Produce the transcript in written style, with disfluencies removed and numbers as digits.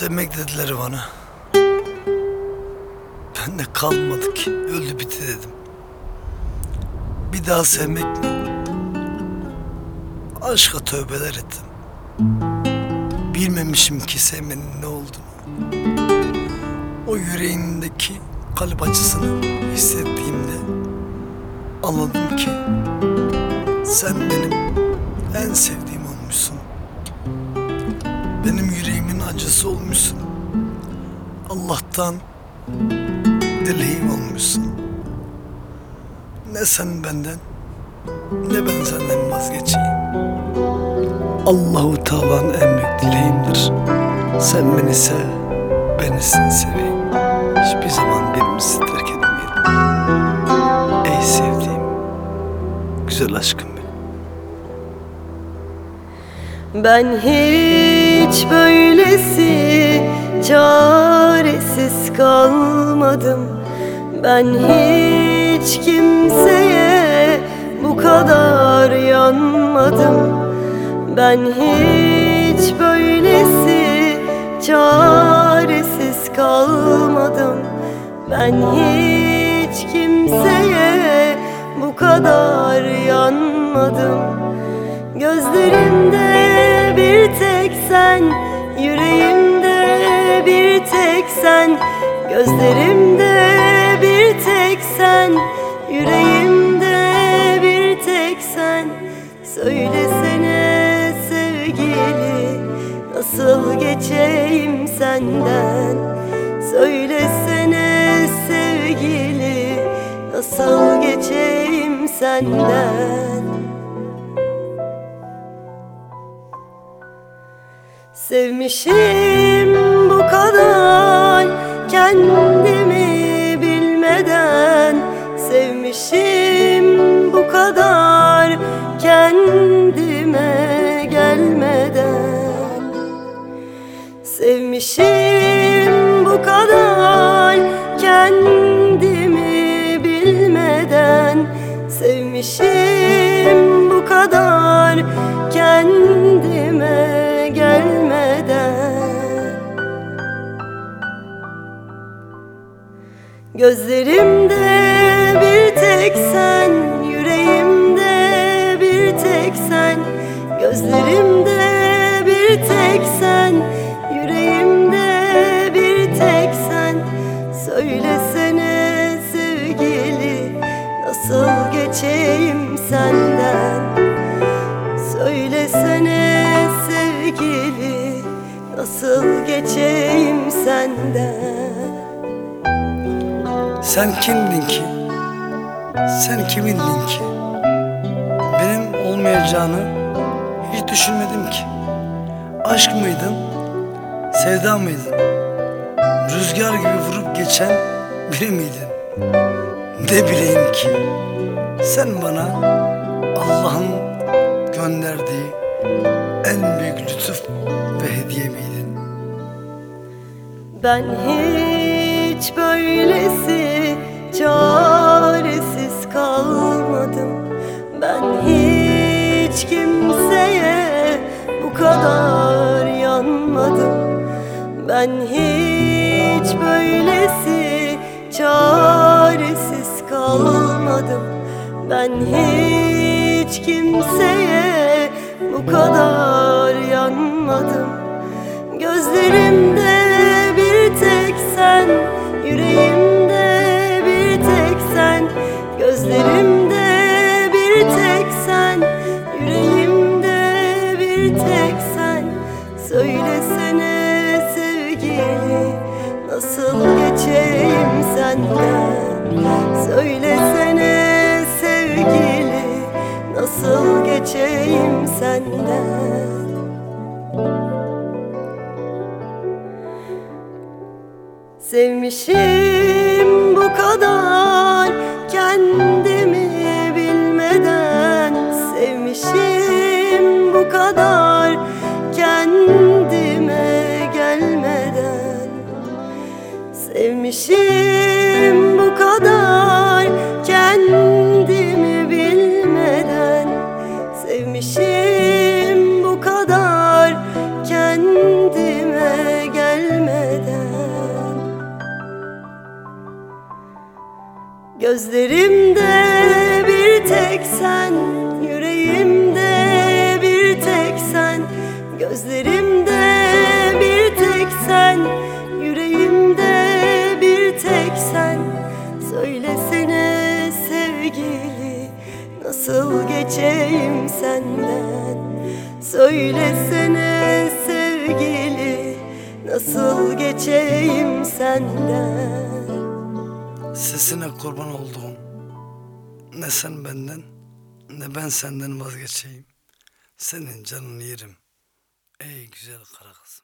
Sevmek dediler bana. Ben de kalmadı ki, öldü bitti dedim. Bir daha sevmek mi? Aşka tövbeler ettim. Bilmemişim ki sevmenin ne olduğunu. O yüreğindeki kalp acısını hissettiğimde anladım ki sen benim en sevdiğim olmuşsun. Benim yüreğimin acısı olmuşsun. Allah'tan dileğim olmuşsun. Ne sen benden ne ben senden vazgeçeyim. Allahu Teala'nın en büyük dileğimdir. Sen beni sev, ben seni seveyim. Hiçbir zaman birbirimizi terk etmeyelim. Ey sevdiğim, güzel aşkım benim. Ben hiç böylesi çaresiz kalmadım. Ben hiç kimseye bu kadar yanmadım. Ben hiç böylesi çaresiz kalmadım. Ben hiç kimseye bu kadar yanmadım. Gözlerimde bir tek sen, yüreğimde bir tek sen. Gözlerimde bir tek sen, yüreğimde bir tek sen. Söylesene sevgili, nasıl geçeyim senden? Söylesene sevgili, nasıl geçeyim senden? Sevmişim bu kadar kendimi bilmeden. Sevmişim bu kadar kendime gelmeden. Sevmişim bu kadar kendimi bilmeden. Sevmişim bu kadar kendime gelmeden. Gözlerimde bir tek sen, yüreğimde bir tek sen. Gözlerimde bir tek sen, yüreğimde bir tek sen. Söylesene sevgili, nasıl geçeyim senden? Söylesene sevgili, nasıl geçeyim senden? Sen kimdin ki? Sen kimindin ki? Benim olmayacağını hiç düşünmedim ki. Aşk mıydın? Sevda mıydın? Rüzgar gibi vurup geçen biri miydin? Ne bileyim ki? Sen bana Allah'ın gönderdiği en büyük lütuf ve hediye miydin? Ben hiç böylesi çaresiz kalmadım. Ben hiç kimseye bu kadar yanmadım. Ben hiç böylesi çaresiz kalmadım. Ben hiç kimseye bu kadar yanmadım. Gözlerimde bir tek sen, yüreğimde bir tek sen. Gözlerimde bir tek sen, yüreğimde bir tek sen. Söylesene sevgili, nasıl geçeyim senden? Söylesene sevgili, nasıl geçeyim senden? Sevmişim bu kadar kendimi bilmeden. Sevmişim bu kadar kendime gelmeden. Sevmişim bu kadar kendimi bilmeden. Sevmişim bu kadar kendime gelmeden. Gözlerimde bir tek sen, yüreğimde bir tek sen. Gözlerimde bir tek sen, yüreğimde bir tek sen. Söylesene sevgili, nasıl geçeyim senden? Söylesene sevgili, nasıl geçeyim senden? Sesine kurban olduğum, ne sen benden ne ben senden vazgeçeyim. Senin canını yerim ey güzel kara kızım.